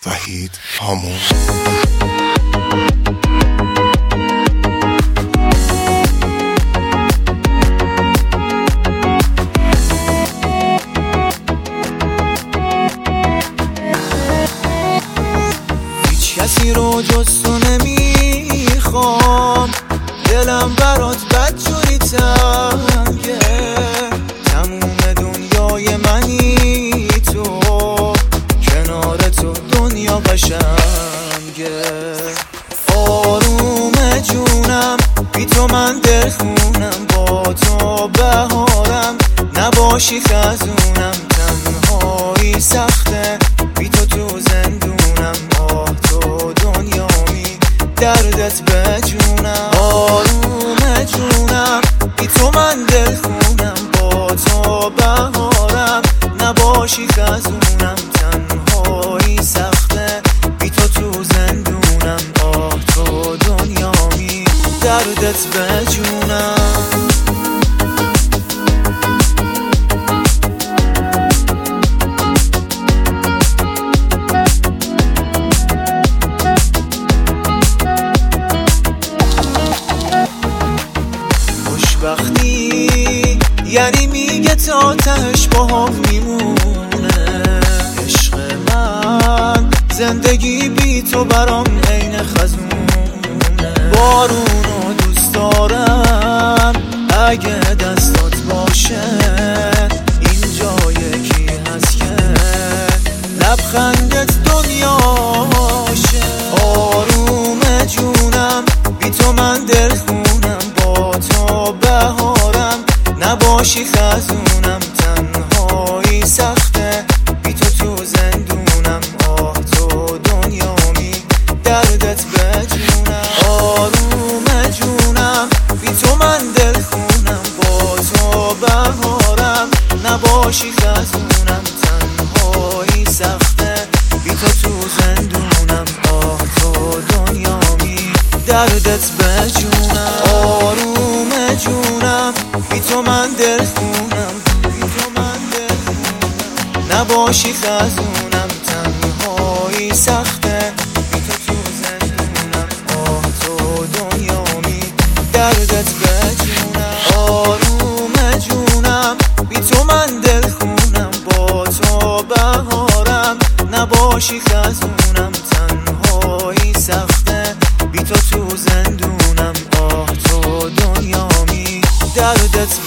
وحید هامون. هیچ کسی رو جز تو نمیخوام، دلم برات بدجوری تنگه، تموم دنیای منی تو، کنار تو دنیا قشنگه. آروم جونم بی تو من دلخونم، با تو بهارم نباشی خزونم، تنهایی سخته بی تو تو زندونم، آه تو دنیامی دردت به جونم. آروم جونم بی تو من دلخونم، با تو بهارم نباشی خزونم، تنهایی سخته بی تو تو زندونم، آه تو دنیامی دردت به جونم. خوشبختی یعنی میگه تا تهش با هم میمونه، عشق من زندگی بی تو برام عین خزونه. بارونو دوست دارم اگه دستات باشه، اینجا یکی هست که لبخندت دنیاشه. آروم جونم بی تو من دلخونم، با تو بهارم نباشی خزونم، تنهایی سخته بی تو تو زندونم، آه تو دنیامی دردت به جونم. آروم جونم بی تو من دلخونم، با تو بهارم نباشی خزونم، تنهایی سخته بی تو تو زندونم، آه تو دنیامی دردت به جونم. آروم جونم بی تو من دلخونم، بی تو من دلخونم نباشی خزونم، تنهایی سخته بی تو تو زندونم، آه تو دنیامی دردت به جونم. آروم جونم بی تو من دلخونم، با تو بهارم نباشی خزونم، تنهایی سخته بی تو تو زندونم، آه تو دنیامی دردت